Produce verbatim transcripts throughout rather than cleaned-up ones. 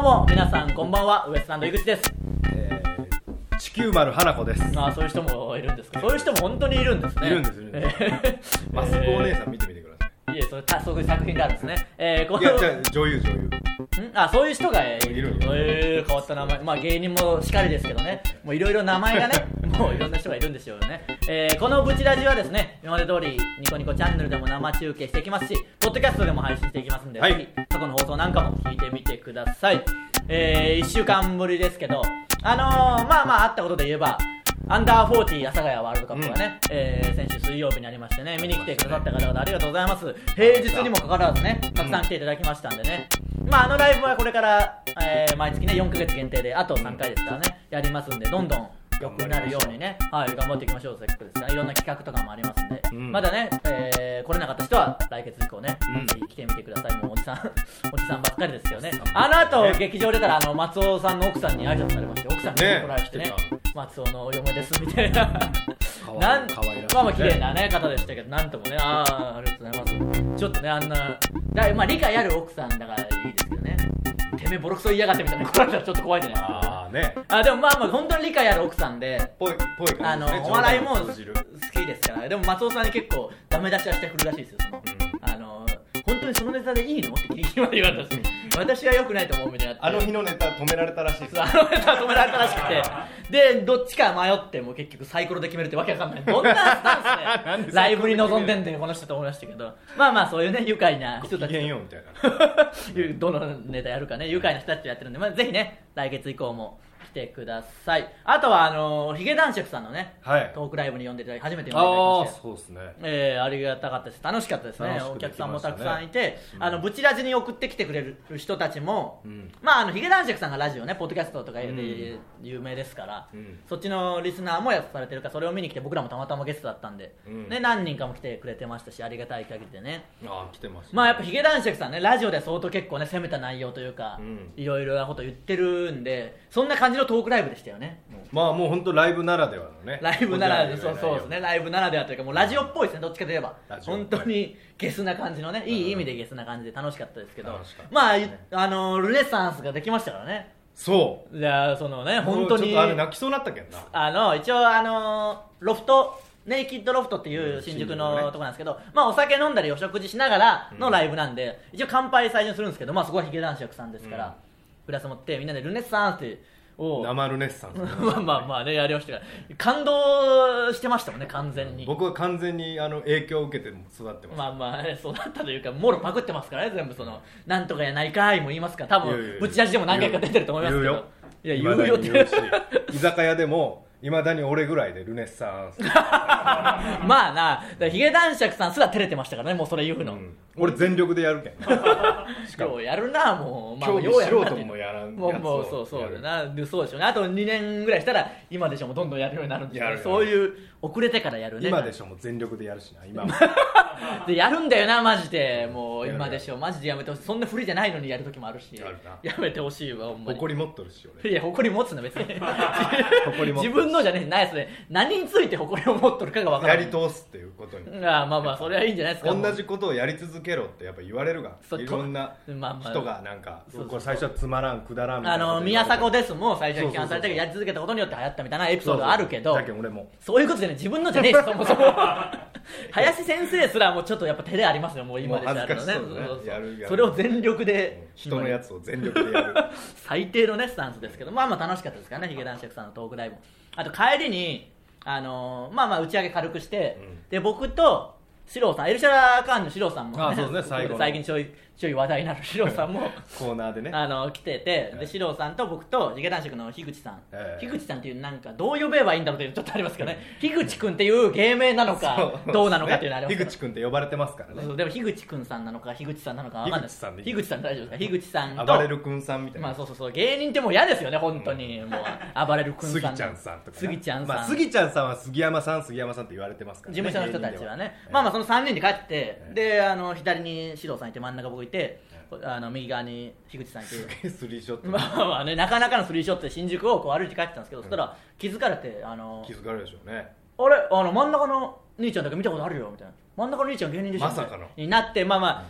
も皆さんこんばんは、ウエストランド井口です。 えー、地球丸花子です。 ああ、そういう人もいるんですか。そういう人も本当にいるんですね。 いるんですいるんです、えー、マスクお姉さん見てみてください。 いえ、それたそういう作品があるんですね。えー、このいや、じゃあ女優女優んあ、そういう人がいる。 いるえー、変わった名前。まあ芸人もしかりですけどね、もういろいろ名前がねもういろんな人がいるんでしょうね。えー、このブチラジはですね、今まで通りニコニコチャンネルでも生中継していきますし、ポッドキャストでも配信していきますんで、はい、ぜひ過去の放送なんかも聞いてみてください。えー、いっしゅうかんぶりですけど、あのー、まあまああったことで言えば、アンダーフォーティー阿佐ヶ谷ワールドカップがね、うんえー、先週水曜日にありましてね、見に来てくださった方々ありがとうございます。平日にもかかわらずね、たくさん来ていただきましたんでね、まああのライブはこれから、えー、毎月ねよんかげつ限定であとさんかいですからね、やりますんで、どんどん良くなるようにね、はい、頑張っていきましょう。せっかくですから、いろんな企画とかもありますんで、うん、まだね、えー、来れなかった人は来月以降ね、うん、ぜひ来てみてください。もうおじさんおじさんばっかりですよね。あの後、ね、劇場出たらあの松尾さんの奥さんに挨拶されまして、奥さんに来られてね、ね松尾のお嫁ですみたいななんかわいらしい、ね、まあまあ綺麗な、ね、方でしたけど、なんともね、ああありがとうございます。ちょっとね、あんなだ、まあ、理解ある奥さんだからいいですけどね、てめえボロクソ言いやがってみたいな来られたらちょっと怖いじゃないですか。 あ、ね、 あでもまあまあ本当に理解ある奥さんで、 ぽいぽい感じですね。 あのお笑いも好きですから。でも松尾さんに結構ダメ出しはしてくるらしいですよ。その、うん、あの本当にそのネタでいいのってギリギリまで言われたし、私は良くないと思うみたいな。 あの日のネタ止められたらしいです。 あのネタ止められたらしくて、でどっちか迷っても結局サイコロで決めるってわけわかんない。どんなスタンスでライブに臨んでんだよこの人と思いましたけど、まあまあそういうね愉快な人たち、 ご機嫌ようみたいなどのネタやるかね、愉快な人たちとやってるんで、まあ、ぜひね来月以降も来てください。あとはあのヒゲ男爵さんのね、はい、トークライブに呼んでいただき、初めて呼んでいただきまして、 あそうですね、 えー、ありがたかったです。楽しかったですね。お客さんもたくさんいて、うん、あのブチラジに送ってきてくれる人たちも、うん、まああのヒゲ男爵さんがラジオね、ポッドキャストとかで有名ですから、うん、そっちのリスナーもやされてるから、それを見に来て、僕らもたまたまゲストだったんで、うん、ね、何人かも来てくれてましたし、ありがたい限りでね。 あ来てます、ね、 まあやっぱヒゲ男爵さんね、ラジオで相当結構ね攻めた内容というか、いろいろなこと言ってるんで、そんな感じのトークライブでしたよね。 まあもう本当ライブならではのね、 ライブならでは、そうそうですね、ライブならではというか、もうラジオっぽいですね、どっちかといえば本当にゲスな感じのね、いい意味でゲスな感じで楽しかったですけど、まあ、ね、あのルネッサンスができましたからね。 そうじゃあそのね、本当にちょっとあれ泣きそうになったけどな。 あの一応あのロフトネイキッドロフトっていう新宿のとこなんですけど、まあお酒飲んだりお食事しながらのライブなんで、一応乾杯最初にするんですけど、まあそこはヒゲ男爵さんですから、グラス持ってみんなでルネッサンスって生ルネッサンスまあまあまあね、やりましたから、感動してましたもんね、完全に。 僕は完全にあの影響を受けて育ってます。 まあまあ、ね、育ったというか、もろパクってますからね、全部その、なんとかやないかいも言いますから、多分ブチラジでも何回か出てると思いますけど。 いや、言うよって言うし、居酒屋でもいまだに俺ぐらいでルネッサンスまあな、ヒゲ男爵さんすら照れてましたからね、もうそれ言うの、うん、 俺全力でやるけんしかもようやるな、もう、 まあ、競技素人もやらんやつをもうもうそうそうだな、そうでしょうね。あとにねんぐらいしたら今でしょもどんどんやるようになるんですよ、ね、そういう遅れてからやるね。 今でしょも全力でやるしな、今もでやるんだよなマジで、もう今でしょマジでやめてほしい。そんなフリじゃないのにやる時もあるし、や, るやめてほしいわ、ほんまに。 誇り持っとるし俺。 いや誇り持つの別に自分のじゃねえ、ないですね。何について誇りを持っとるかが分からない。 やり通すっていうことに、 あまあまあそれはいいんじゃないですか。 同じことをやり続けろってやっぱ言われるが、いろんな人がなんか、まあまあ、最初はつまらんくだらんみたいな、 あの宮迫ですも最初に批判されたけど、やり続けたことによって流行ったみたいなエピソードあるけど、 だけど俺もそういうことじゃね、自分のじゃねえしそもそも林先生すらもうちょっとやっぱ手でありますよ、もう今でしたらね。それを全力で、 人のやつを全力でやる最低のねスタンスですけど、まあまあ楽しかったですからね、ヒゲ男爵さんのトークライブ。あと帰りにあのー、まあまあ打ち上げ軽くして、うん、で僕とシローさん、エルシャラカーンのシローさんも、ね、 ああそうですね、最後最近ちょいちょい話題になるシローさんもコーナーでねあの来てて、でシローさんと僕とヒゲ男爵の樋口さん、えー、樋口さんっていうなんかどう呼べばいいんだろうっていうちょっとありますけどね、樋口くんっていう芸名なのかどうなのかっていうのあります、ね、 樋口くんって呼ばれてますからね。 そうでも樋口くんさんなのか樋口さんなのか分かんない。樋口さん大丈夫ですか。樋口さんと暴れるくんさんみたいな、 まあそうそうそう、芸人ってもう嫌ですよね本当に、うん、もう暴れるくんさん、 杉ちゃんさんとか、 杉ちゃんさん、 まあ、杉ちゃんさんは杉山さん杉山さんって言われてますからね、 事務所の人たちはね、まあまあそのさんにんで帰って、であの左にシローさんいて真ん中僕いて、あの右側に樋口さんいて、 すげえスリーショット、 まあまあね、なかなかのスリーショットで新宿をこう歩いて帰ってたんですけど、うん、そしたら気づかれて、あの気づかれるでしょうね、 あれあの真ん中の兄ちゃんだけ見たことあるよみたいな、真ん中の兄ちゃん芸人でしょまさかのになって、まあまあ、うん、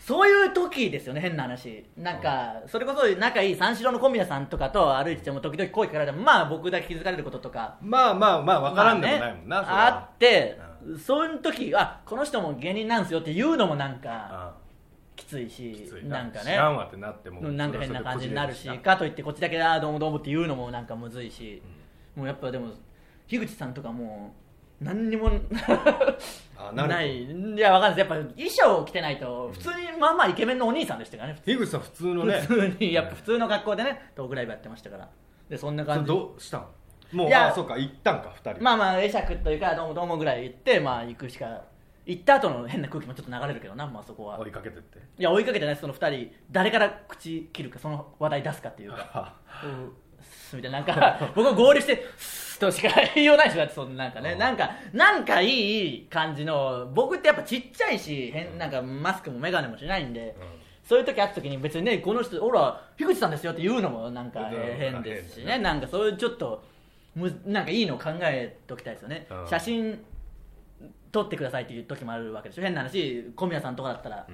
そういう時ですよね、変な話。なんか、うん、それこそ仲いい三四郎の小宮さんとかと歩いてても時々声かけられても、まあ僕だけ気づかれることとかまあまあまあ分からんでもないもんな、まあね、あって、うん、そういう時あこの人も芸人なんすよって言うのもなんか、うん、きついしきついな, なんかね知らんわってなってもなんか変な感じになるし、かといってこっちだけあどうもどうもって言うのもなんかむずいし、うん、もうやっぱでも樋口さんとかもう何にもあなないいやわかんないです。やっぱ衣装を着てないと普通にまあまあイケメンのお兄さんでしたからね。 樋口さん普通のね普通にやっぱ普通の格好でねトークライブやってましたから。でそんな感じどうしたんもういやあそうか行ったんかふたりまあまあ会釈というかどうもどうもぐらい言ってまあ行くしか行った後の変な空気もちょっと流れるけどな、まあそこは追いかけてっていや追いかけてないそのふたり誰から口切るかその話題出すかっていうかうんみたいななんか僕は合流してスッとしか言いようないしだってそんななんかねなんかなんかいい感じの僕ってやっぱちっちゃいし変なんかマスクもメガネもしないんで、うん、そういう時会った時に別にねこの人ほら樋口さんですよって言うのもなんか変ですしねなんかそういうちょっとむなんかいいのを考えておきたいですよね、うん、写真撮ってくださいっていう時もあるわけでしょ変な話小宮さんとかだったら、うん、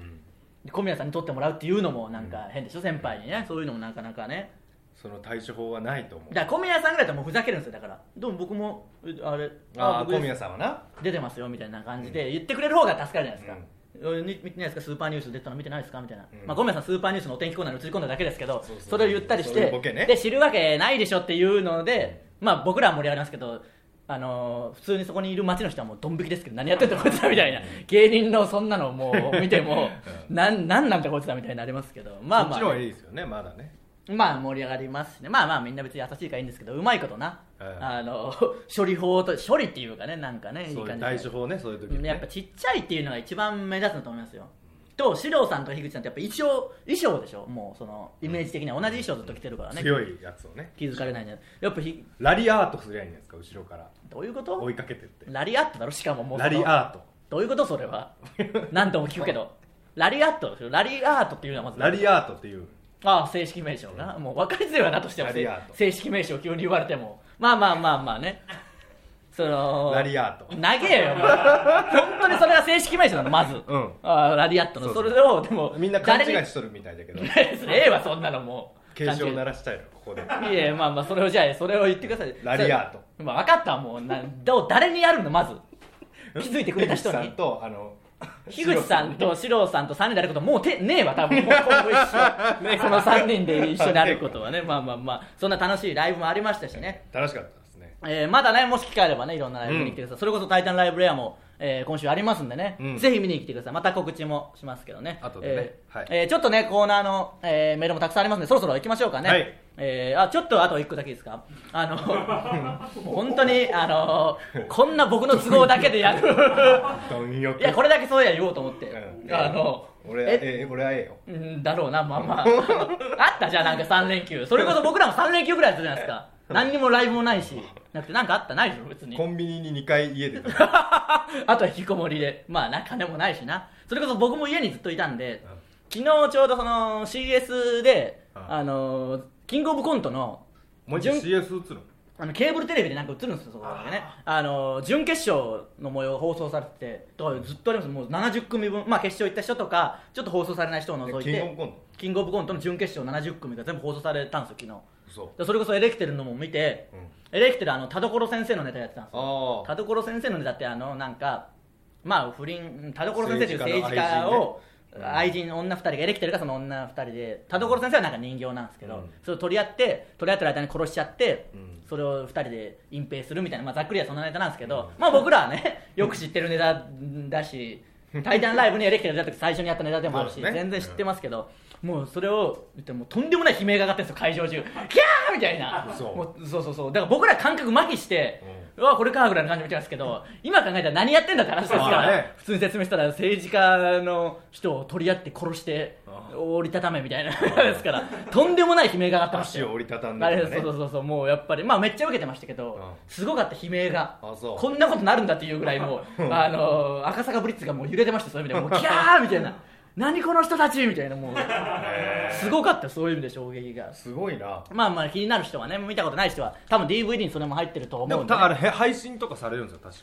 小宮さんに撮ってもらうっていうのもなんか変でしょ先輩にねそういうのもなかなかねその対処法はないと思う。 だから小宮さんぐらいだともうふざけるんですよ。だからどうも僕もあれああ小宮さんはな出てますよみたいな感じで言ってくれる方が助かるじゃないですか、うん、見てないですかスーパーニュース出たの見てないですかみたいな、うんまあ、小宮さんスーパーニュースのお天気コーナーに映り込んだだけですけど そ, う そ, うそれを言ったりして、ね、で知るわけないでしょっていうので、まあ、僕らは盛り上がりますけどあのー、普通にそこにいる街の人はもうドン引きですけど何やってんだこいつだみたいな芸人のそんなのもう見てもなんなんなんだこいつだみたいになりますけどまあまあ、ね、 そっちの方がいいですよねまだねまあ盛り上がりますしねまあまあみんな別に優しいからいいんですけどうまいことな、うん、あの処理法と処理っていうかねなんかねいい感じで対処法ねそういう時、ね、 やっぱちっちゃいっていうのが一番目立つんだと思いますよと四郎さんと樋口さんってやっぱ衣装衣装でしょもうそのイメージ的には同じ衣装ずっと着てるからね強いやつをね気づかれないんじゃないやっぱひラリアートすりゃいいんですか後ろからどういうこと追いかけてってラリアットだろしかももうラリアートどういうことそれは何度も聞くけどラリアットラリアートっていうのはまずラリアートっていうああ正式名称が、うん、もう分かりづらいわなとしても正式名称急に言われてもまあまあまあまあねそのラリアート長えよもう本当にそれが正式名称なのまず、うん、あラリアットのそれをでもみんな勘違いしとるみたいだけどええわそんなのもう警鐘を鳴らしたいのここでいやまあまあそれをじゃあそれを言ってくださいラリアート、 まあ、分かったもうなどう誰にやるのまず気づいてくれた人に樋口さんとあの樋口さんと四郎さんとさんにんでやることもうてねえわ多分もう今後一緒そのさんにんで一緒になることはねまあまあまあそんな楽しいライブもありましたしね楽しかったですね、 えー、まだねもし機会あればねいろんなライブに来てください、うん、それこそタイタンライブレアも、えー、今週ありますんでね、うん、ぜひ見に来てくださいまた告知もしますけどね後でね、 えーはいえー、ちょっとねコーナーの、えー、メールもたくさんありますんでそろそろ行きましょうかね、はいえー、あちょっとあといっこだけいいですかあのもう本当にあのこんな僕の都合だけでやるいやこれだけそうや言おうと思って、うん、あの俺ええ俺はええよんだろうなまあまああったじゃあなんかさん連休それこそ僕らもさん連休ぐらいやったじゃないですか何にもライブもないしなくてなんかあったないでしょ別にコンビニににかい家であとは引きこもりでまあな金もないしなそれこそ僕も家にずっといたんで、うん、昨日ちょうどその シーエス で、うん、あのキングオブコントのもう シーエス 映るあのケーブルテレビでなんか映るんですよそこだけねあの準決勝の模様放送されててだからずっとありますもうななじゅっくみぶんまあ決勝行った人とかちょっと放送されない人を除いてキングオブコントキングオブコントの準決勝ななじゅっくみが全部放送されたんですよ昨日そ, それこそエレキテルのも見て、うん、エレキテルあの田所先生のネタやってたんですよ田所先生のネタってあのなんかまあ不倫田所先生という政治家を愛人女ふたりがエレキテルがその女ふたりで田所先生はなんか人形なんですけど、うん、それを取り合って取り合ってる間に殺しちゃって、うん、それをふたりで隠蔽するみたいな、まあ、ざっくりはそんなネタなんですけど、うん、まあ僕らはねよく知ってるネタだしタイタンライブにエレキテル出た時最初にやったネタでもあるし、ね、全然知ってますけど、うん、もうそれを言ってもとんでもない悲鳴が上がってるんですよ会場中キャーみたいなそうもうそうそうそうだから僕ら感覚麻痺して、うん、うわこれかぐらいの感じで見てますけど今考えたら何やってんだって話ですから、ね、普通に説明したら政治家の人を取り合って殺して折りたためみたいなですからとんでもない悲鳴が上がってましたよ足を折りたたんでる、 ね、そうそうそうもうやっぱりまあめっちゃ受けてましたけど、うん、すごかった悲鳴がこんなことなるんだっていうぐらいもうあの赤坂ブリッツがもう揺れてましたそういう意味でもうキャーみたいな何この人たちみたいなもうすごかったそういう意味で衝撃がすごいなまあまあ気になる人はね見たことない人は多分 ディーブイディー にそれも入ってると思うんで、 でもあれ配信とかされるんですよ確か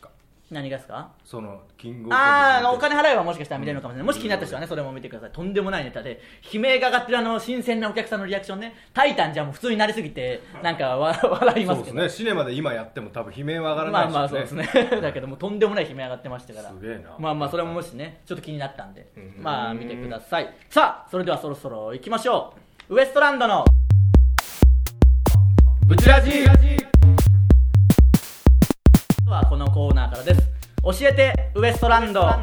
何がですか？ そのキングオブああお金払えばもしかしたら見れるのかもしれない、うん、もし気になった人はねそれも見てください。とんでもないネタで悲鳴が上がってるあの新鮮なお客さんのリアクションね、タイタンじゃもう普通になりすぎてなんか笑いますけど、 そうですね、シネマで今やっても多分悲鳴は上がらないし、ね、 まあまあそうですねだけどもとんでもない悲鳴上がってましたから、 すげえな。 まあまあそれももしねちょっと気になったんで、うん、まあ見てください。さあそれではそろそろ行きましょう。ウエストランドのブチラジはこのコーナーからです。教えてウエストランド。こ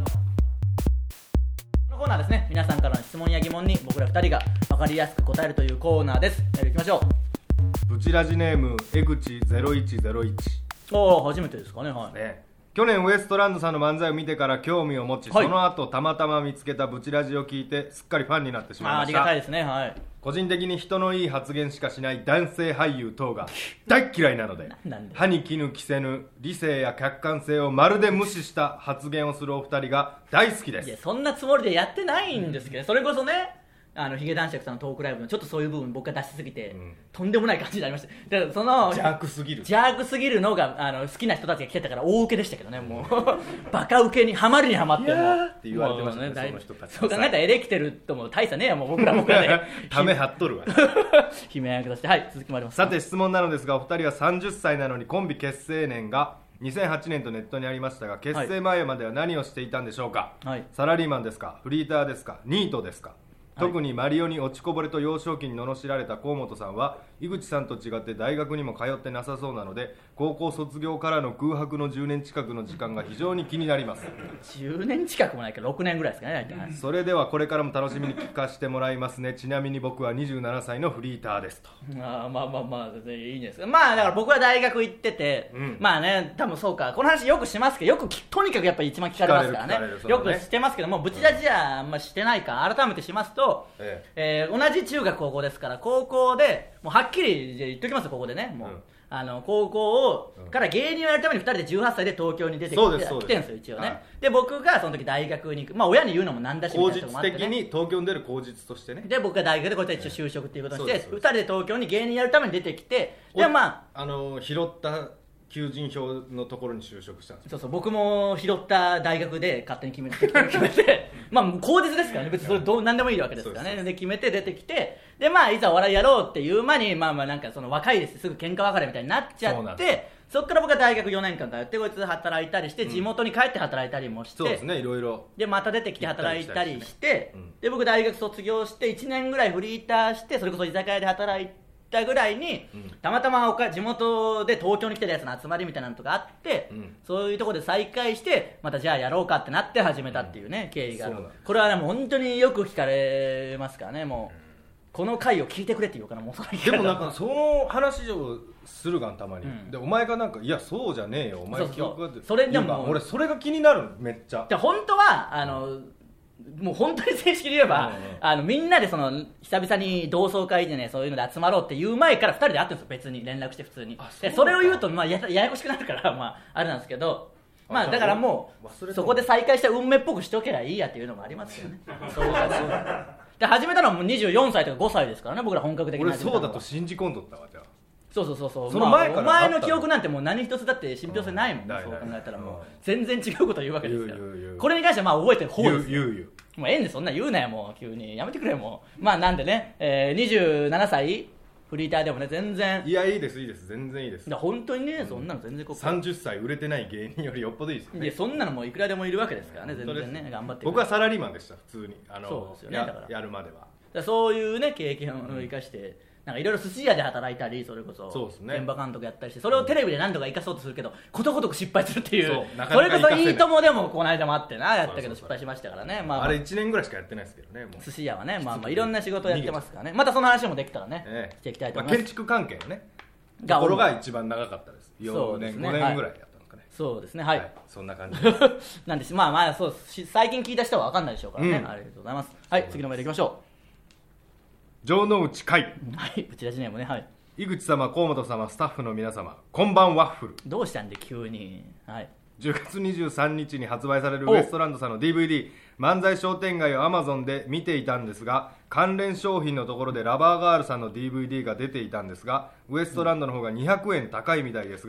のコーナーですね、皆さんからの質問や疑問に僕らふたりが分かりやすく答えるというコーナーです。やっていきましょう。ブチラジネーム江口ゼロいちゼロいち。 おお初めてですかね。はい、 ね、去年ウエストランドさんの漫才を見てから興味を持ち、はい、その後たまたま見つけたブチラジを聞いてすっかりファンになってしまいました。 あ, ありがたいですね。はい、 個人的に人のいい発言しかしない男性俳優等が大嫌いなので歯に衣着せぬ理性や客観性をまるで無視した発言をするお二人が大好きです。 いやそんなつもりでやってないんですけど、それこそねあのヒゲ男爵さんのトークライブのちょっとそういう部分僕が出しすぎて、うん、とんでもない感じになりました。だからその邪悪すぎる邪悪すぎるのがあの好きな人たちが来てたから大受けでしたけどね、もうバカ受けにハマるにハマってもって言われてましたね、その人たち。 そう考えたらエレキテルとも大差ねえやもう僕ら僕らねため張っとるわ悲鳴役として。はい続きもあります。 さて質問なのですが、お二人はさんじゅっさいなのにコンビ結成年がにせんはちねんとネットにありましたが、結成前までは何をしていたんでしょうか。はい、サラリーマンですか、フリーターですか、ニートですか。特にマリオに落ちこぼれと幼少期に罵られた河本さんは井口さんと違って大学にも通ってなさそうなので、高校卒業からの空白のじゅうねん近くの時間が非常に気になります。 じゅうねん近くもないけどろくねんぐらいですかね大体。 それではこれからも楽しみに聞かせてもらいますね。ちなみに僕はにじゅうななさいのフリーターですと。 あまあまあまあ全然いいんですけど、まあだから僕は大学行ってて、うん、まあね多分そうか、この話よくしますけど、よくとにかくやっぱり一番聞かれますからね、ねよくしてますけども、ブチラジはあんましてないから改めてしますと、えええー、同じ中学高校ですから、高校でもうはっきり言っておきますよ、ここでねもう、うん、あの高校を、うん、から芸人をやるためにふたりでじゅうはっさいで東京に出てきて来てるんですよ一応ね、はい、で僕がその時大学に行く、まあ親に言うのもなんだしみたいなとこもあって、ね、 口実的に東京に出る口実としてね、 で僕が大学でこうやって一応就職っていうことにしてふたりで東京に芸人やるために出てきて、でまああの拾った求人票のところに就職したんです。 そうそう僕も拾った大学で勝手に決めて決めてまあ口実ですからね、別にそれどう何でもいいわけですからね。で決めて出てきて、でまあいざお笑いやろうっていう間にまあまあなんかその若いですすぐ喧嘩別れみたいになっちゃって、そっから僕は大学よねんかん通ってこいつ働いたりして、地元に帰って働いたりもして、 そうですねいろいろでまた出てきて働いたりして、で僕大学卒業していちねんぐらいフリーターして、それこそ居酒屋で働いてたぐらいに、うん、たまたま地元で東京に来てるやつの集まりみたいなのとかあって、うん、そういうところで再会してまたじゃあやろうかってなって始めたっていうね、うん、経緯がある。これはねもう本当によく聞かれますからね、もう、うん、この回を聞いてくれって言うからもうそれでもなんかその話をするがんたまに、うん、でお前がなんかいやそうじゃねえよお前記憶がってそれでも俺それが気になるめっちゃ。 じゃ本当はあの、うんもう本当に正式に言えば、うんうん、あのみんなでその久々に同窓会でねそういうので集まろうっていう前からふたりで会ってるんですよ、別に連絡して普通に。でそれを言うと、まあ、や, ややこしくなるから、まあ、あれなんですけど、まあ、だからもうそこで再会した運命っぽくしておけばいいやっていうのもありますよねそうそうで始めたのはもうにじゅうよんさいとかごさいですからね、僕ら本格的に始めたのは。 俺そうだと信じ込んどったわ。じゃあそうそうそうそう、 その前から、 まあ、お前の記憶なんてもう何一つだって信憑性ないもんね、うん、そう考えたらもう全然違うこと言うわけですから、これに関してはまあ覚えてる方ですよ。 言う言う言うもうええんでそんな言うなよもう急にやめてくれよもう。まあなんでね、えー、にじゅうななさいフリーターでもね全然いやいいですいいです全然いいです。 だ本当にね、うん、そんなの全然こさんじゅっさい売れてない芸人よりよっぽどいいですよね。 いやそんなのもういくらでもいるわけですからね、全然ね頑張って僕はサラリーマンでした普通にあのそうですよね、 やだからやるまではだそういうね経験を生かして、うんなんかいろいろ寿司屋で働いたり、それこそ現場監督やったりして、それをテレビで何とか生かそうとするけどことごとく失敗するっていう、そうなかなかそれこそいいともでもこの間もあってなやったけど失敗しましたからね。まあまあ、 あれいちねんぐらいしかやってないですけどね。もう寿司屋はねまあまあいろんな仕事をやってますからね。またその話もできたらね、ええ、していきたいと思います。 まあ、建築関係のねところが一番長かったです。よねんごねんぐらいやったのかね。 そうですねはい、はい、 そんな感じなんですまあまあそう最近聞いた人は分かんないでしょうからね、うん、ありがとうございます。はい次のメールいきましょう。 城之内海はいブチラジネームねはい井口様河本様スタッフの皆様こんばんワッフル。 どうしたんで急に。はいじゅうがつにじゅうさんにちに発売されるウエストランドさんの ディーブイディー 漫才商店街を Amazon で見ていたんですが、関連商品のところでラバーガールさんの ディーブイディー が出ていたんですがウエストランドの方がにひゃくえん高いみたいですが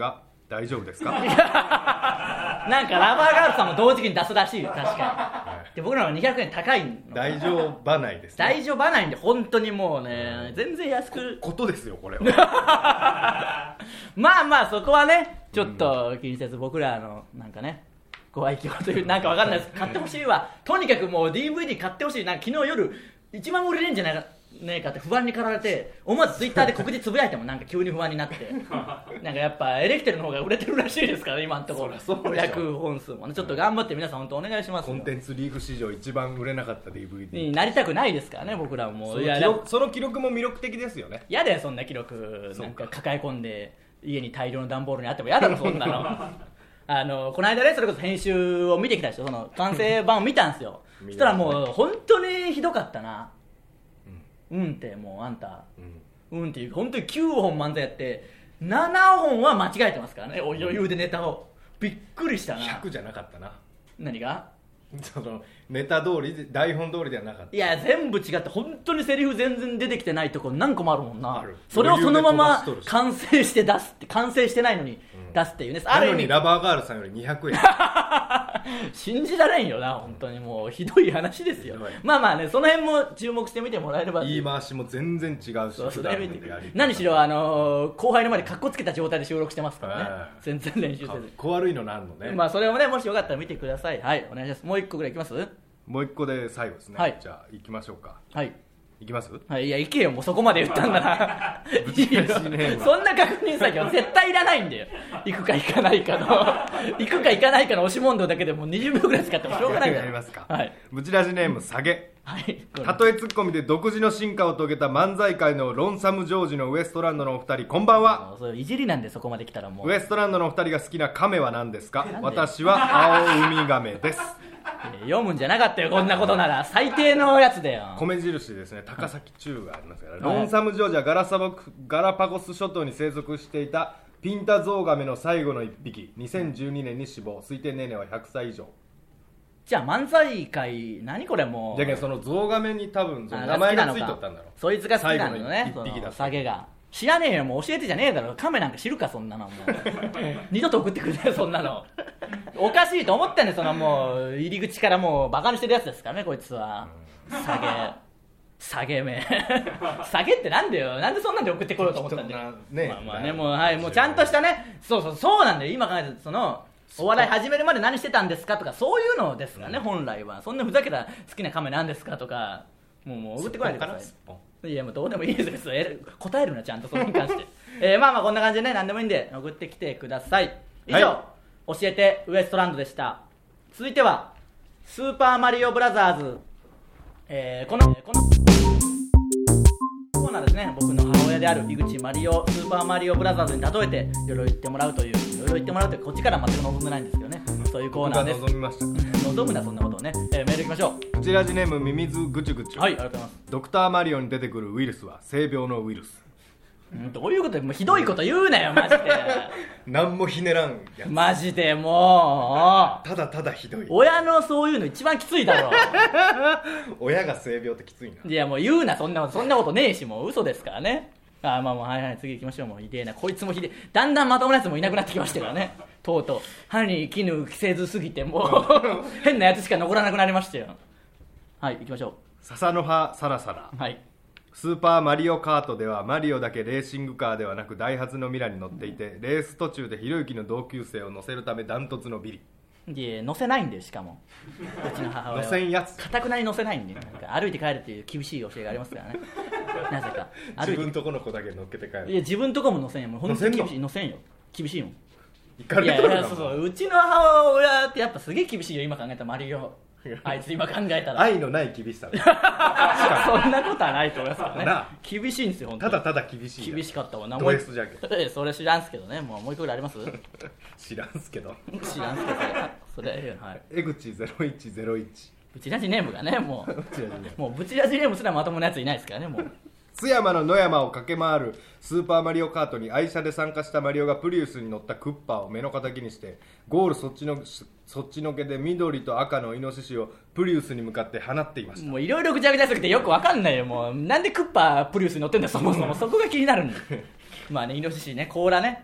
大丈夫ですか？ なんかラバーガールさんも同時期に出すらしいよ、確かに、はい、で僕らはにひゃくえん高いの。 大丈夫ないですね。 大丈夫ないんで本当にもうね、全然安くことですよこれは。 まあまあそこはねちょっと気にせず、僕らのなんかねご愛嬌というなんかわかんないです、買ってほしいわ。とにかくもう ディーブイディー 買ってほしい。なんか昨日夜いちまん売れるんじゃないかねえかって不安に駆られて、思わずツイッターで告知つぶやいてもなんか急に不安になってなんかやっぱエレキテルの方が売れてるらしいですから、今のところ予約本数もね。ちょっと頑張って皆さん本当お願いします。 コンテンツリーグ史上一番売れなかった ディーブイディーになりたくないですからね、僕らはもう。 その記録、その記録も魅力的ですよね。 嫌だよそんな記録、なんか抱え込んで家に大量の段ボールにあっても嫌だろそんなのあのこの間ね、それこそ編集を見てきた人、その完成版を見たんですよそしたらもう本当にひどかったな。うんってもうあんた、うん、うんっていう本当にきゅうほん漫才やってななほんは間違えてますからね、余裕でネタを。びっくりしたな。 ひゃくじゃなかったな。 何が？ そのネタ通りで台本通りではなかった。 いや全部違って本当にセリフ全然出てきてないとこ何個もあるもんな。それをそのまま完成して出すって、完成してないのに出すっていうね、うん、 なのにラバーガールさんよりにひゃくえん信じられんよな本当に。もうひどい話ですよ。まあまあね、その辺も注目してみてもらえれば。 言い回しも全然違うし、そうそう何しろあのー、後輩の前でカッコつけた状態で収録してますからね、全然練習せず。 かっこ悪いのなんのね。 まあそれもね、もしよかったら見てください。はい、お願いします。もう一個ぐらいいきます？ もう一個で最後ですね、はい、じゃあ行きましょうか。 はい、 行きます？ はい、いや行けよ、もうそこまで言ったんだなブチラジネームそんな確認先は絶対いらないんだよ。行くか行かないかの行くか行かないかの押し問答だけでもうにじゅうびょうぐらい使ってもしょうがないから。 やりますか。 はい、 ブチラジネーム下げ、 はい、 たとえツッコミで独自の進化を遂げた漫才界のロンサムジョージのウエストランドのお二人、こんばんは。 それいじりなんで、そこまで来たらもう。 ウエストランドのお二人が好きな亀は何ですか？私は青ウミガメです。 読むんじゃなかったよ、こんなことなら。最低のやつだよ。 米印ですね、高崎中がありますから、はい、ロンサムジョージはガラサボガラパゴス諸島に生息していたピンタゾウガメの最後の一匹、にせんじゅうにねんに死亡、推定年齢はひゃくさい以上。 じゃあ漫才界何これもう。 じゃけんそのゾウガメに多分その名前がついとったんだろう。 そいつが好きなのね、 最後の一匹だ。 サゲが知らねえよ、もう教えてじゃねえだろ。カメなんか知るかそんなの。もう二度と送ってくれないそんなの。おかしいと思ってんね、そのもう入り口からもうバカにしてるやつですからね、こいつは。サゲ下げめ下げってなんだよ、なんでそんなんで送ってこようと思ったんだよ。ね、まあまあね、もうはい、もうちゃんとしたね、そうそうそうなんだよ。今考えてそのお笑い始めるまで何してたんですかとかそういうのですからね、うん、本来は。そんなふざけた好きなカメなんですかとかもうもう送ってこないでください。いやもうどうでもいいですよ、答えるなちゃんとそれに関してえー、まあまあこんな感じでね、何でもいいんで送ってきてください。以上、はい、教えてウエストランドでした。続いてはスーパーマリオブラザーズ、えー、このこのコーナーですね。僕の母親である井口マリオスーパーマリオブラザーズに例えていろいろ言ってもらうという、いろいろ言ってもらうという、こっちからは全く望んでないんですけどね、そういうコーナーです。 望みました望むなそんなことをね、えー、メールいきましょう。 こちらジネームミミズぐちゅぐちゅ。 はい、ありがとうございます。 ドクターマリオに出てくるウイルスは性病のウイルス。 んどういうことで、もうひどいこと言うなよマジで何もひねらんやつマジでもうただただひどい。 親のそういうの一番きついだろ親が性病ってきついな。 いやもう言うな、そんなことそんなことねえし、もう嘘ですからね。あまあもうはいはい、次行きましょう。もうひでえな、こいつもひでえ、だんだんまともなやつもいなくなってきましたからねとうとう歯に衣着せずすぎてもう変なやつしか残らなくなりましたよ。はい、行きましょう。 笹の葉サラサラ。 はい。 スーパーマリオカートではマリオだけレーシングカーではなくダイハツのミラに乗っていて、レース途中でひろゆきの同級生を乗せるためダントツのビリ。 いや乗せないんだよ、しかもうちの母親は乗せんやつかたくなに乗せないんで、なんか歩いて帰るっていう厳しい教えがありますからねなぜか自分とこの子だけ乗っけて帰る。 いや自分とこも乗せんよ、もう本当に厳しい。乗せんよ、厳しいもん。 いかれてるいやいや、そうそう、うちの母親ってやっぱすげえ厳しいよ、今考えたら。マリオあいつ今考えたら愛のない厳しさそんなことはないと思いますからね。厳しいんですよ本当に。 ただただ厳しい。 厳しかったわな。 ド S じゃけそれ知らんすけどね。もうもう一個ぐらいあります知らんすけど知らんすけどそれ、はい、 江口ゼロいちゼロいち。 ブチラジネームがね、もうもうブチラジネームすらまともなやついないですからね。もう津山の野山を駆け回るスーパーマリオカートに愛車で参加したマリオがプリウスに乗ったクッパを目の敵にして、ゴールそっちのそっちのけで緑と赤のイノシシをプリウスに向かって放っていました。 もういろいろぐちゃぐちゃすぎてよくわかんないよ。もうなんでクッパプリウスに乗ってんだよ、そもそもそこが気になるんだまあね、イノシシね、甲羅ね、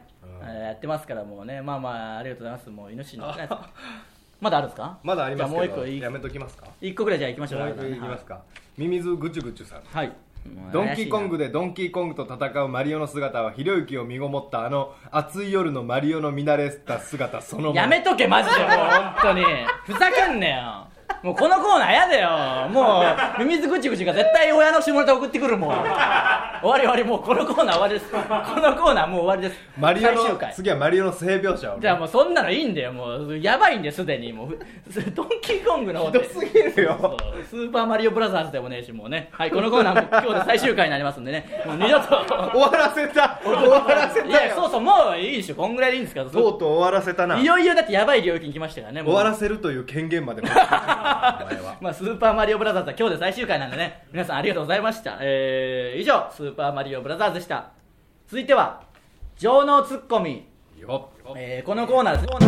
えー、やってますからもうね、まあまあありがとうございます。もうイノシシのまだあるんですか？ まだありますけど、 じゃあもう一個やめときますか？ 一個ぐらいじゃあ行きましょう。 もう一個いきますか、はい、ミミズぐちゅぐちゅさん、 はい、 ドンキーコングでドンキーコングと戦うマリオの姿はひろゆきを身ごもったあの暑い夜のマリオの見慣れた姿そのもの。 やめとけマジでもう本当にふざけんなよ。もうこのコーナーやだよ。もうミミズぐちぐちが絶対親の下ネタ送ってくるもん。終わり終わり、もうこのコーナー終わりです。このコーナーもう終わりです。 マリオの次はマリオの性描写を。 じゃあもうそんなのいいんだよ。もうやばいんだよすでに。もうドンキーコングの方でひどすぎるよ。 スーパーマリオブラザーズでもねえし、もうね、はい、このコーナーも今日で最終回になりますんでね、もう二度と終わらせた終わらせたよ。 いやそうそう、もういいでしょ、こんぐらいでいいんですから。 とうとう終わらせたな。 いよいよだってやばい領域に来ましたからね。もう終わらせるという権限まで持ってたお前はまあスーパーマリオブラザーズは今日で最終回なんでね、皆さんありがとうございました。えー、以上スーパーマリオブラザーズでした。続いては情能ツッコミ。 よっ、 えー、このコーナーです。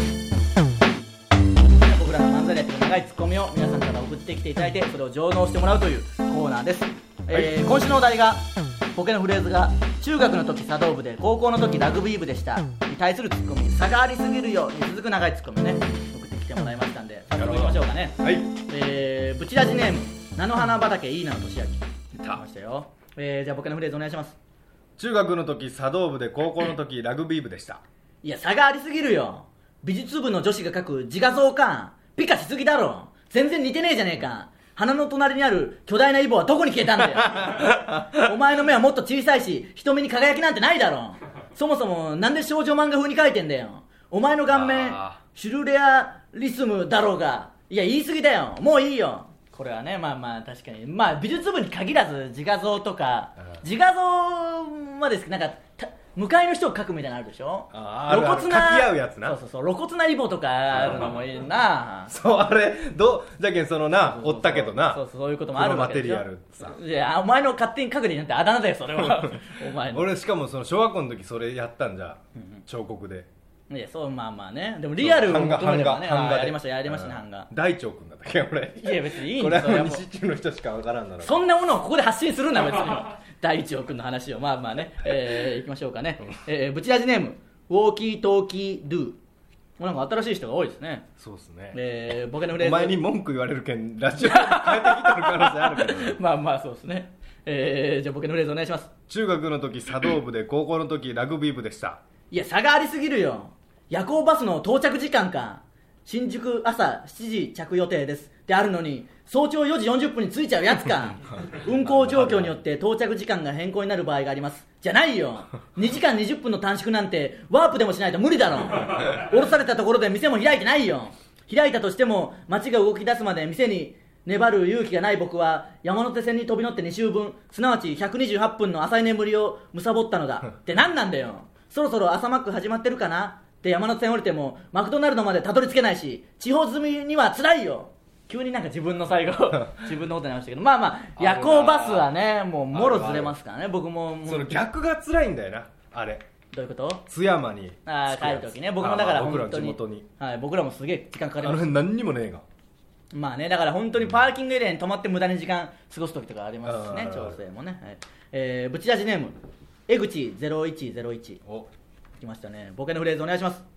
僕らの漫才でやってる長いツッコミを皆さんから送ってきていただいて、それを上納してもらうというコーナーです。えー、今週のお題が、ボケのフレーズが中学の時茶道部で高校の時ラグビー部でしたに対するツッコミ、差がありすぎるよに続く長いツッコミをね送ってきてもらいましたんで、早速いきましょうかね。 はい、 えー、ブチラジネーム菜の花畑いいなのとしあき来ましたよ。えー、じゃあボケのフレーズお願いします。 中学の時茶道部で高校の時ラグビー部でした。 いや差がありすぎるよ。美術部の女子が描く自画像かピカしすぎだろ。全然似てねえじゃねえか。鼻の隣にある巨大なイボはどこに消えたんだよお前の目はもっと小さいし瞳に輝きなんてないだろ。そもそもなんで少女漫画風に描いてんだよ。お前の顔面シュルレアリスムだろうが。いや言い過ぎだよ、もういいよ。これはね、まあまあ確かに、まあ美術部に限らず自画像とか、自画像はですなんか向かいの人を描くみたいなのあるでしょ。 あ露骨な描き合うやつな。 そうそうそう、露骨なイボとかあるのもいいなそう、あれどじゃけんそのなおったけどな、 そうそう、そういうこともあるわけでしょ。 マテリアルさ、 いやお前の勝手に描くでなんてあだ名だよそれはお前の。 俺しかもその小学校の時それやったんじゃ、うん、彫刻で。 いやそう、まあまあね、でもリアルを求めればね、 版画やりましたやりましたね、版画。 大腸くんだったっけ俺。 いや別にいいんこですよ、 れは西中の人しかわからんだろう。 そんなものをここで発信するな別に大腸くんの話を。まあまあね、えー、いきましょうかね。えー、ブチラジネームウォーキートーキードゥ。もうなんか新しい人が多いですね。 そうですね。 えー、ボケのフレーズ、 お前に文句言われるけんラジオに変えてきてる可能性あるけど、ね、 まあまあそうですね。えー、じゃあボケのフレーズお願いします。 中学の時茶道部で高校の時ラグビー部でした。 いや差がありすぎるよ。夜行バスの到着時間か新宿朝しちじ着予定ですってあるのに早朝よじよんじゅっぷんに着いちゃうやつか運行状況によって到着時間が変更になる場合がありますじゃないよ。にじかんにじゅっぷんの短縮なんてワープでもしないと無理だろ。降ろされたところで店も開いてないよ。開いたとしても街が動き出すまで店に粘る勇気がない僕は山手線に飛び乗ってに週分、すなわちひゃくにじゅうはっぷんの浅い眠りを貪ったのだって何なんだよ。そろそろ朝マック始まってるかなで山手線降りてもマクドナルドまでたどり着けないし地方住みには辛いよ。急になんか自分の最後自分のことになりましたけど、まあまあ夜行バスはねもうもろずれますからね。僕ももうその逆が辛いんだよなあれ。 どういうこと？ 津山にあ帰る時ね。僕もだから本当に僕ら地元に、 はい、僕らもすげえ時間かかります。 あの辺何にもねえが。 まあねだから本当にパーキングエリアに止まって無駄に時間過ごす時とかありますしね、調整もね。はい、えー、ブチラジネーム江口ゼロいちゼロいちお来ましたね。ボケのフレーズお願いします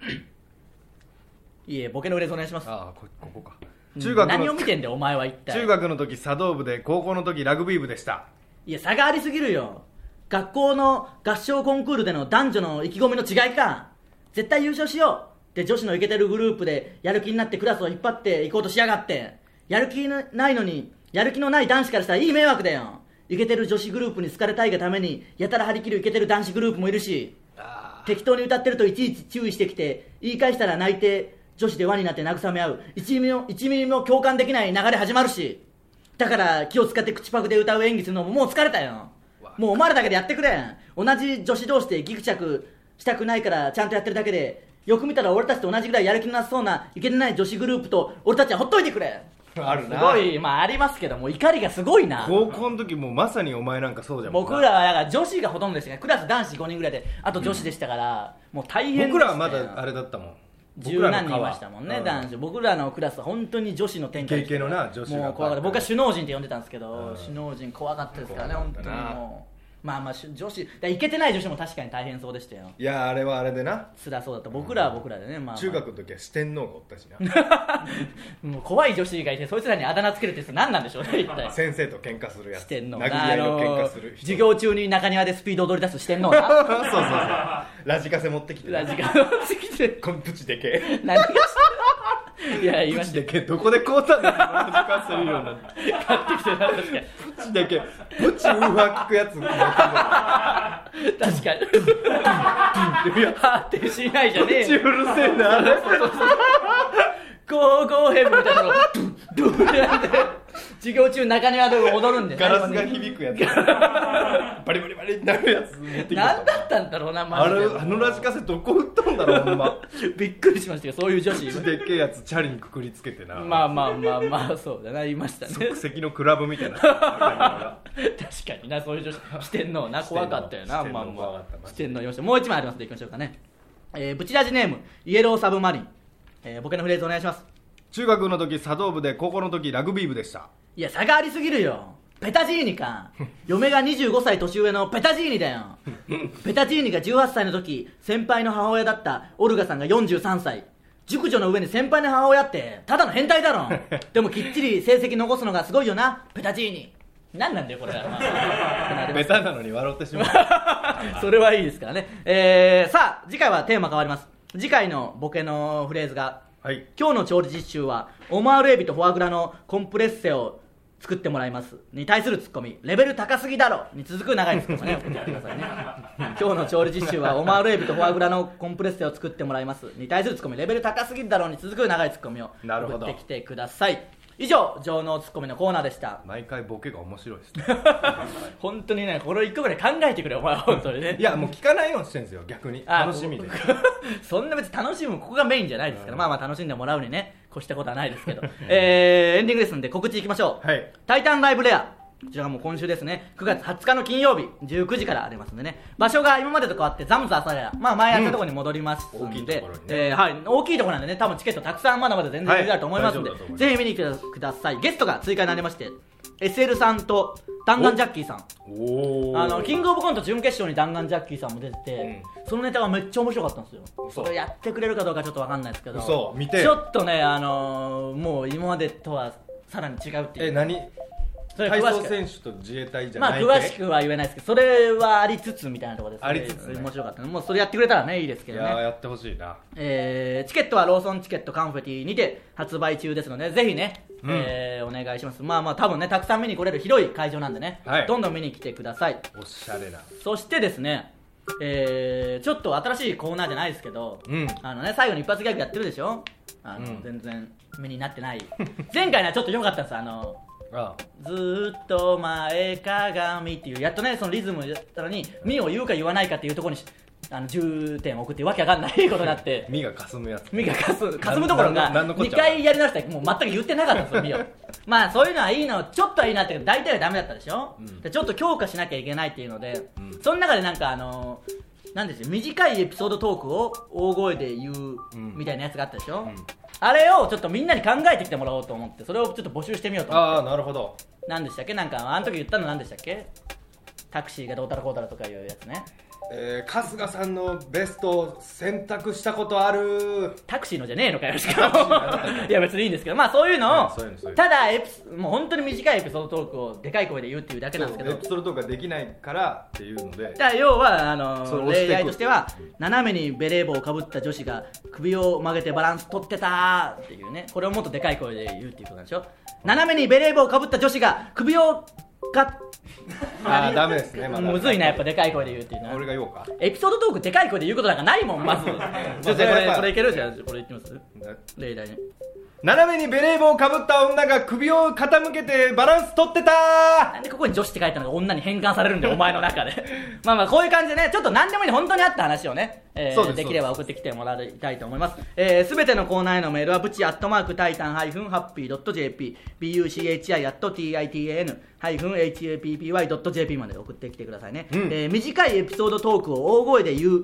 いえボケのフレーズお願いします。 ああ こ, ここか中学の何を見てんだよお前は一体。 中学の時茶道部で高校の時ラグビー部でした。 いや差がありすぎるよ。学校の合唱コンクールでの男女の意気込みの違いか。絶対優勝しようって女子のイケてるグループでやる気になってクラスを引っ張っていこうとしやがって。やる気ないのにやる気のない男子からしたらいい迷惑だよ。イケてる女子グループに好かれたいがためにやたら張り切るイケてる男子グループもいるし、適当に歌ってるといちいち注意してきて言い返したら泣いて女子で輪になって慰め合ういちミリもいちミリも共感できない流れ始まるし、だから気を使って口パクで歌う演技するのももう疲れたよ。もうお前らだけでやってくれ。同じ女子同士でギクチャクしたくないからちゃんとやってるだけで、よく見たら俺たちと同じぐらいやる気のなさそうないけてない女子グループと俺たちはほっといてくれ。 あるな。 すごい、まあありますけども怒りがすごいな。 高校の時もまさにお前なんかそうじゃん。 僕らはだから女子がほとんどでしたね。クラス男子ごにんぐらいであと女子でしたから、うん、もう大変でした、ね、 僕らはまだあれだったもん。 十何人いましたもんね、うん、男子。僕らのクラスは本当に女子の展開でしたから、もう怖かった。 僕は首脳陣って呼んでたんですけど、うん、首脳陣怖かったですからね本当に。もまあまあ女子イケてない女子も確かに大変そうでしたよ。 いやあれはあれでな辛そうだった。僕らは僕らでね、まあまあ、 中学の時は四天王がおったしなもう怖い女子がいてそいつらにあだ名つけるって何なんでしょうね一体。 先生と喧嘩するやつ、 四天王殴り合いの喧嘩する人、 授業中に中庭でスピード踊り出す四天王なそうそうそうラジカセ持ってきてラジカセ持ってきてこのプチでけえ何がいや言いましたプチでけえどこで買うたんだよラジカセいるようになって買ってきてな確かにプチでけえプチウーファー聞くやつ持って確かにはってしないじゃねえプチうるせえなあれゴーゴーヘブみたいなのドゥンドゥンってやって授業中中庭で踊るんでガラスが響くやつバリバリバリってなるやつ持ってきた何だったんだろうなマジで。 あれあのラジカセどこ売ったんだろうほんまびっくりしましたけど、そういう女子プチでっけえやつチャリにくくりつけてなまあまあまあまあそうだな、言いましたね。 即席のクラブみたいな確かにな、そういう女子四天王な怖かったよな。 四天王まあま怖かったあ四天王いました。もう一枚ありますのでいきましょうかね。えー、ブチラジネームイエローサブマリン、えー、ボケのフレーズお願いします。 中学の時茶道部で高校の時ラグビー部でした。 いや差がありすぎるよ。ペタジーニか嫁がにじゅうごさい年上のペタジーニだよペタジーニがじゅうはっさいの時先輩の母親だったオルガさんがよんじゅうさんさい。熟女の上に先輩の母親ってただの変態だろでもきっちり成績残すのがすごいよなペタジーニ。何なんだよこれベタなのに笑ってしまうそれはいいですからね。えー、さあ次回はテーマ変わります。次回のボケのフレーズが、はい、今日の調理実習はオマールエビとフォアグラのコンプレッセを作ってもらいますに対するツッコミ、レベル高すぎだろに続く長いツッコミね送ってきてくださいね今日の調理実習はオマールエビとフォアグラのコンプレッセを作ってもらいますに対するツッコミ、レベル高すぎだろに続く長いツッコミを送ってきてください。以上情能ツッコミのコーナーでした。 毎回ボケが面白いですね本当にね、これいっこぐらい考えてくれお前は本当にねいやもう聞かないようにしてるんですよ逆に楽しみでそんな別に楽しむここがメインじゃないですから、うん、まあまあ楽しんでもらうにね越したことはないですけどえー、エンディングですんで告知いきましょう、はい、タイタンライブレア、こちらがもう今週ですね、くがつはつかの金曜日じゅうくじからありますんでね、場所が今までと変わってザムズ阿佐ヶ谷、まあ前やったところに戻りますんで、うん、大きいところにね、えー、はい、大きいところなんでね、多分チケットたくさんまだまだ全然あると思いますんで、はい、ぜひ見に来てください。ゲストが追加になりまして エスエル さんと弾丸ジャッキーさん、おあのキングオブコント準決勝に弾丸ジャッキーさんも出てて、うん、そのネタがめっちゃ面白かったんですよ。それやってくれるかどうかちょっと分かんないですけど、 嘘見てちょっとね、あのー、もう今までとはさらに違うっていう。 え何それ体操選手と自衛隊じゃない、 まあ詳しくは言えないですけど、それはありつつみたいなところです、ね、 ありつつ、ね、 面白かった、もうそれやってくれたらねいいですけどね。 いややってほしいな。 えー、チケットはローソンチケットカンフェティにて発売中ですので、ぜひね、うん、えー、お願いします。まあまあ多分ねたくさん見に来れる広い会場なんでね、はい、どんどん見に来てください。 おしゃれな。 そしてですね、えー、ちょっと新しいコーナーじゃないですけど、うん、あのね最後に一発ギャグやってるでしょ、あの、うん、全然目になってない前回のはちょっと良かったんです。あのああずーっと前かがみっていうやっとねそのリズムやったのに「み」を言うか言わないかっていうところにあのじゅってんを送ってわけわかんないことになってみがかすむやつ、 みがかすかすむところがにかいやり直したらもう全く言ってなかったんですよみをまあそういうのはいいのちょっとはいいなってけど大体はダメだったでしょ、うん、でちょっと強化しなきゃいけないっていうので、うん、その中でなんかあのなんですよ、短いエピソードトークを大声で言うみたいなやつがあったでしょ、うん、あれをちょっとみんなに考えてきてもらおうと思って、それをちょっと募集してみようと思って。 ああなるほど。 何でしたっけ、なんかあの時言ったの何でしたっけ、タクシーがどうたらこうたらとかいうやつね。 えー、春日さんのベストを選択したことある。 タクシーのじゃねえのかよしかもいや別にいいんですけど、まあそういうのを、そういうのそういうのただエピもう本当に短いエピソードトークをでかい声で言うっていうだけなんですけど、 エピソードトークができないからっていうので、 じゃあ要はあの例題としては斜めにベレー帽をかぶった女子が首を曲げてバランス取ってたっていうね、これをもっとでかい声で言うっていうことなんでしょ。斜めにベレー帽をかぶった女子が首をかあーダメですね、 ま、むずいな、やっぱでかい声で言うっていうのは。 俺が言おうか。 エピソードトークでかい声で言うことなんかないもんまずちょっとこれこれいけるじゃん、これ言ってます例題に。 斜めにベレー帽をかぶった女が首を傾けてバランス取ってたー。 なんでここに女子って書いたのが女に変換されるんだよお前の中でまあまあこういう感じでね、ちょっと何でもいい本当にあった話をね、えー、で, できれば送ってきてもらいたいと思います。すべ、えー、てのコーナーへのメールはブチアットマークタイタンハイフンハッピードットジェーピー ビーユーシーエイチアイアットティーアイティーエーエヌハイフンエイチエーピーピーワイドットジェーピー まで送ってきてくださいね、うん、えー、短いエピソードトークを大声で言う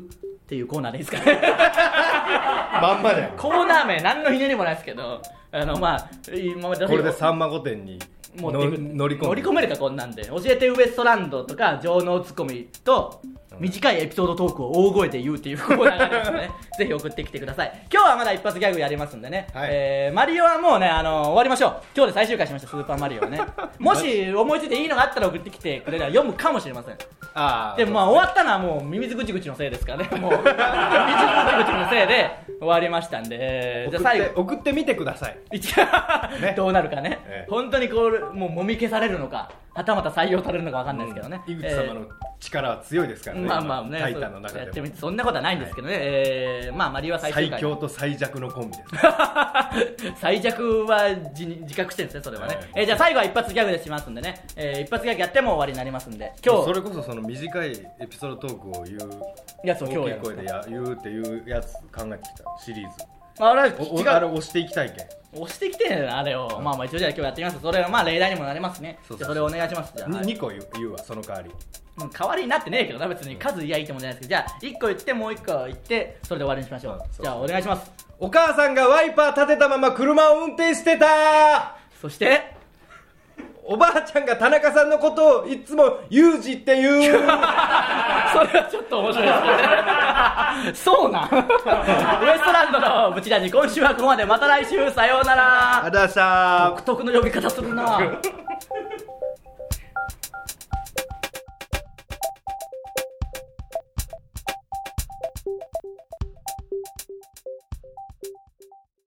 っていうコーナーでいいですかねまんまじゃん。 コーナー名何のひねりもないですけど、あのまあ今までこれでさんま御殿に持っていく乗り込む乗り込めるかこんなんで。教えてウエストランドとか情能ツッコミと短いエピソードトークを大声で言うっていうコーナーがありますので、ね、ぜひ送ってきてください。今日はまだ一発ギャグやりますんでね、はい、えー、マリオはもうね、あのー、終わりましょう。今日で最終回しました、スーパーマリオはねもし思いついていいのがあったら送ってきてくれれば読むかもしれません。 あでもまあ終わったのはもうミミズグチグチのせいですからねもうミミズグチグチのせいで終わりましたんで、えー、じゃあ最後送ってみてくださいね、どうなるかね、ええ、本当にこうもうもみ消されるのかはたまた採用されるのか分かんないですけどね、 うん、井口様の力は強いですからね、 まあまあね、 タイタンの中でもやってみてそんなことはないんですけどね、はい、えー、まあマリオは最終回最強と最弱のコンビです最弱は自自覚してるんですね、それはね、はい、えー、じゃあ最後は一発ギャグでしますんでね、えー、一発ギャグやっても終わりになりますんで、今日それこそその短いエピソードトークを言うやつを今日大きい声でや言うっていうやつ考えてきたシリーズ、 あれおあれ押していきたいけん押してきてんあれを、うん、まあまあ一応じゃあ今日やってみます。それはまあ例題にもなりますね。そうそうそう、じゃあそれをお願いします。じゃあ、はい、 にこ言う、言うわその代わり、 うん、代わりになってねえけどな、別に数言いやいいってもんじゃないですけど、じゃあいっこ言ってもういっこ言ってそれで終わりにしましょう、うん、じゃあお願いします。 お母さんがワイパー立てたまま車を運転してた。 そしておばあちゃんが田中さんのことをいつもユージって言うそれはちょっと面白いですねそうなんウエストランドのブチラジ、今週はここまで。また来週、さようなら。 ありがとうございました。 独特の呼び方するな